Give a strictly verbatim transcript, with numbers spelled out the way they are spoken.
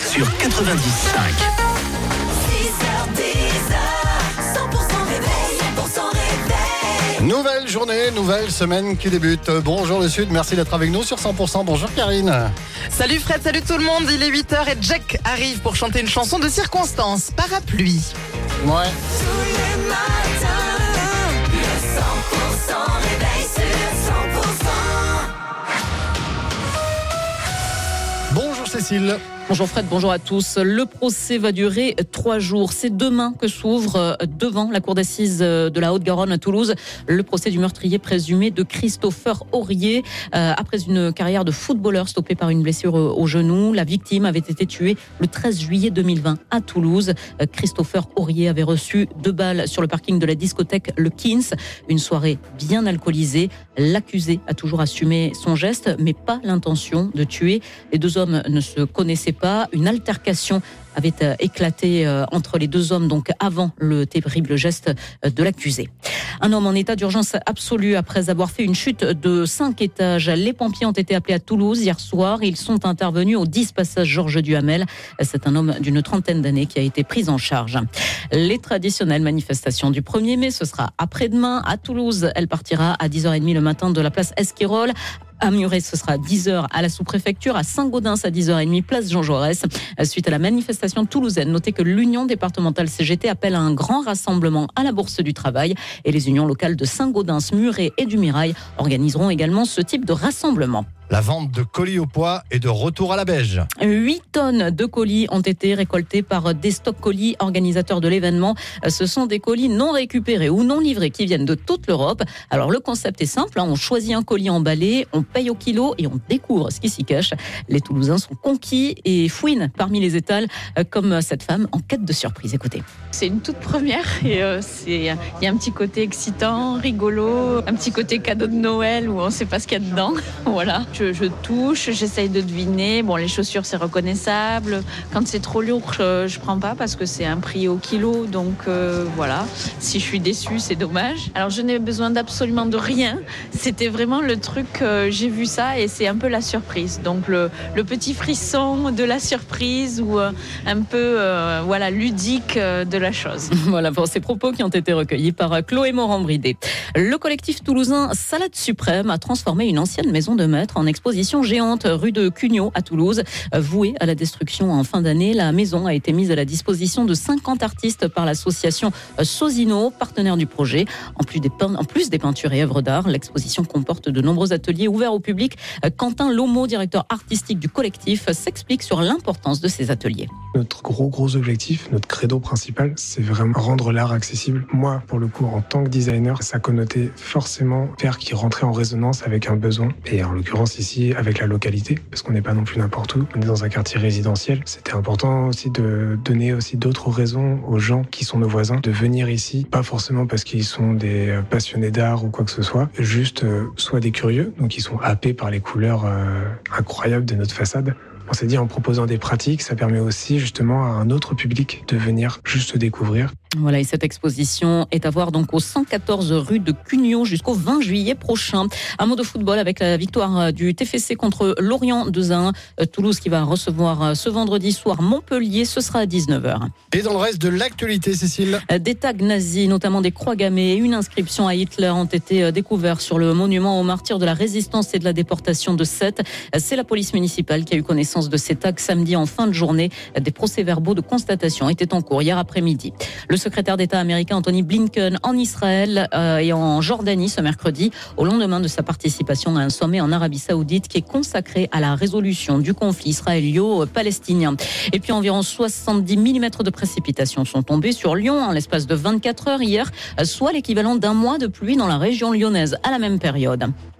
sur quatre-vingt-dix virgule cinq. Nouvelle journée, nouvelle semaine qui débute. Bonjour le Sud, merci d'être avec nous sur cent pour cent. Bonjour Karine. Salut Fred, salut tout le monde. Il est huit heures et Jack arrive pour chanter une chanson de circonstance, Parapluie. Ouais. Tous les matins, le cent pour cent réveil sur cent pour cent. Bonjour Cécile. Bonjour Fred, bonjour à tous. Le procès va durer trois jours. C'est demain que s'ouvre devant la cour d'assises de la Haute-Garonne à Toulouse le procès du meurtrier présumé de Christopher Aurier. Euh, après une carrière de footballeur stoppée par une blessure au genou, la victime avait été tuée le treize juillet deux mille vingt à Toulouse. Euh, Christopher Aurier avait reçu deux balles sur le parking de la discothèque Le Kins. Une soirée bien alcoolisée. L'accusé a toujours assumé son geste, mais pas l'intention de tuer. Les deux hommes ne se connaissaient pas. Pas. Une altercation avait éclaté entre les deux hommes donc avant le terrible geste de l'accusé. Un homme en état d'urgence absolue après avoir fait une chute de cinq étages. Les pompiers ont été appelés à Toulouse hier soir. Ils sont intervenus au dix passage Georges Duhamel. C'est un homme d'une trentaine d'années qui a été pris en charge. Les traditionnelles manifestations du premier mai, ce sera après-demain. À Toulouse, elle partira à dix heures trente le matin de la place Esquirol. À Muret, ce sera à dix heures à la sous-préfecture. À Saint-Gaudens, à dix heures trente, place Jean Jaurès. Suite à la manifestation toulousaine, notez que l'Union départementale C G T appelle à un grand rassemblement à la Bourse du Travail. Et les unions locales de Saint-Gaudens, Muret et du Mirail organiseront également ce type de rassemblement. La vente de colis au poids est de retour à la Beige. huit tonnes de colis ont été récoltés par des stocks colis, organisateurs de l'événement. Ce sont des colis non récupérés ou non livrés qui viennent de toute l'Europe. Alors le concept est simple, hein, on choisit un colis emballé, on paye au kilo et on découvre ce qui s'y cache. Les Toulousains sont conquis et fouinent parmi les étals comme cette femme en quête de surprise. Écoutez. C'est une toute première et euh, c'est il y a un petit côté excitant, rigolo, un petit côté cadeau de Noël où on ne sait pas ce qu'il y a dedans. Voilà. Je, je touche, j'essaye de deviner. Bon, les chaussures, c'est reconnaissable. Quand c'est trop lourd, je, je prends pas parce que c'est un prix au kilo. Donc euh, voilà. Si je suis déçue, c'est dommage. Alors, je n'ai besoin d'absolument de rien. C'était vraiment le truc. Euh, j'ai vu ça et c'est un peu la surprise. Donc le, le petit frisson de la surprise ou euh, un peu euh, voilà ludique euh, de la chose. Voilà pour ces propos qui ont été recueillis par Chloé Morand-Bridé. Le collectif toulousain Salade Suprême a transformé une ancienne maison de maître en exposition géante rue de Cugnot à Toulouse. Vouée à la destruction en fin d'année, la maison a été mise à la disposition de cinquante artistes par l'association Sosino, partenaire du projet. En plus des, peint- en plus des peintures et œuvres d'art, l'exposition comporte de nombreux ateliers ouverts au public. Quentin Lomo, directeur artistique du collectif, s'explique sur l'importance de ces ateliers. Notre gros gros objectif, notre credo principal, c'est vraiment rendre l'art accessible. Moi, pour le coup, en tant que designer, ça connotait forcément faire qui rentrait en résonance avec un besoin. Et en l'occurrence ici, avec la localité, parce qu'on n'est pas non plus n'importe où. On est dans un quartier résidentiel. C'était important aussi de donner aussi d'autres raisons aux gens qui sont nos voisins de venir ici. Pas forcément parce qu'ils sont des passionnés d'art ou quoi que ce soit, juste euh, soit des curieux, donc ils sont happés par les couleurs euh, incroyables de notre façade. On s'est dit, en proposant des pratiques, ça permet aussi justement à un autre public de venir juste découvrir. Voilà, et cette exposition est à voir donc au cent quatorze rue de Cugnot jusqu'au vingt juillet prochain. Un mot de football avec la victoire du T F C contre Lorient deux à un. Toulouse qui va recevoir ce vendredi soir Montpellier, ce sera à dix-neuf heures. Et dans le reste de l'actualité, Cécile ? Des tags nazis, notamment des croix gammées et une inscription à Hitler ont été découverts sur le monument aux martyrs de la résistance et de la déportation de Sète. C'est la police municipale qui a eu connaissance de ces tags samedi en fin de journée. Des procès-verbaux de constatation étaient en cours hier après-midi. Le secrétaire d'État américain Anthony Blinken en Israël euh, et en Jordanie ce mercredi, au lendemain de sa participation à un sommet en Arabie Saoudite qui est consacré à la résolution du conflit israélo-palestinien. Et puis environ soixante-dix millimètres de précipitations sont tombées sur Lyon en l'espace de vingt-quatre heures hier, soit l'équivalent d'un mois de pluie dans la région lyonnaise à la même période.